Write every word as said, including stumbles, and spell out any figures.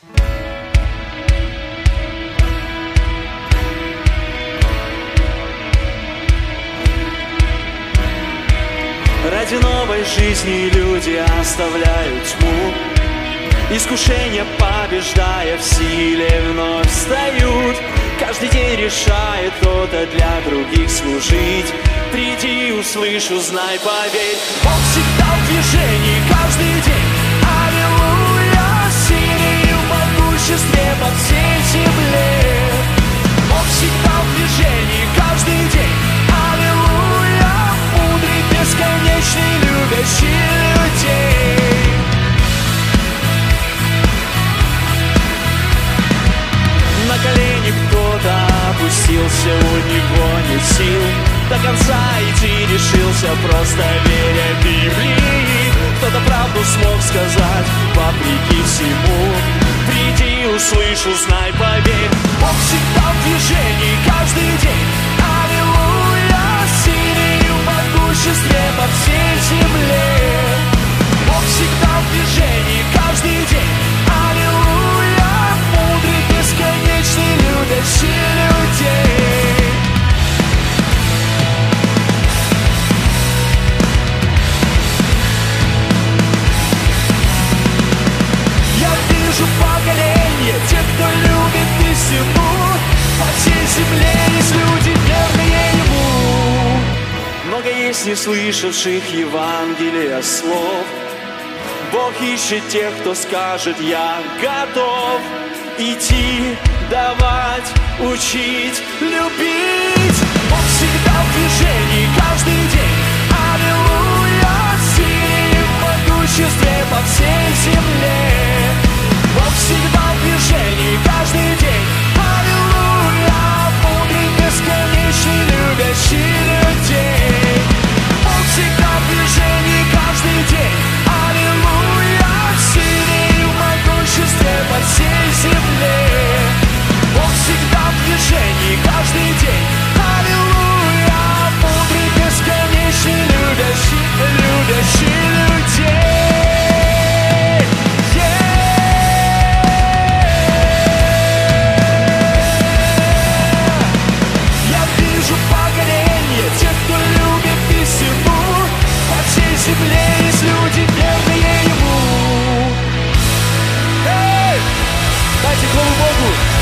Ради новой жизни люди оставляют тьму, искушения побеждая, в силе вновь встают. Каждый день решает кто-то для других служить. Приди, услышь, узнай, поверь. Бог всегда в движении каждый день. Аллилуйя, силе и могуществе по всей земле. Бог всегда в движении каждый день. Аллилуйя, мудрый, бесконечный, любящий людей. На колени кто-то опустился, у него нет сил до конца идти решился, просто веря Библии. Кто-то правду смог сказать, вопреки всему. Приди, услышь, узнай, поверь. Бог всегда в движении каждый день. Аллилуйя, силе и могуществе по всей земле. Бог всегда в движении каждый день. Аллилуйя, мудрый, бесконечный, любящий людей. Я вижу поколение тех, кто любит истину. По всей земле есть люди, верные Ему. Много есть не слышавших Евангелия слов. Бог ищет тех, кто скажет: я готов идти, давать, учить, любить. Бог всегда в движении каждый день. Аллилуйя, силе и могуществе по всей земле. Бог всегда в движении каждый день. Аллилуйя, мудрый, бесконечный, любящий людей. Бог всегда в движении каждый день. Аллилуйя, силе и могуществе по всей земле. Бог всегда в движении каждый день. Аллилуйя, мудрый, бесконечный, любящий, любящий людей. Земле есть люди, верные Ему. Эй! Дайте хвалу Богу!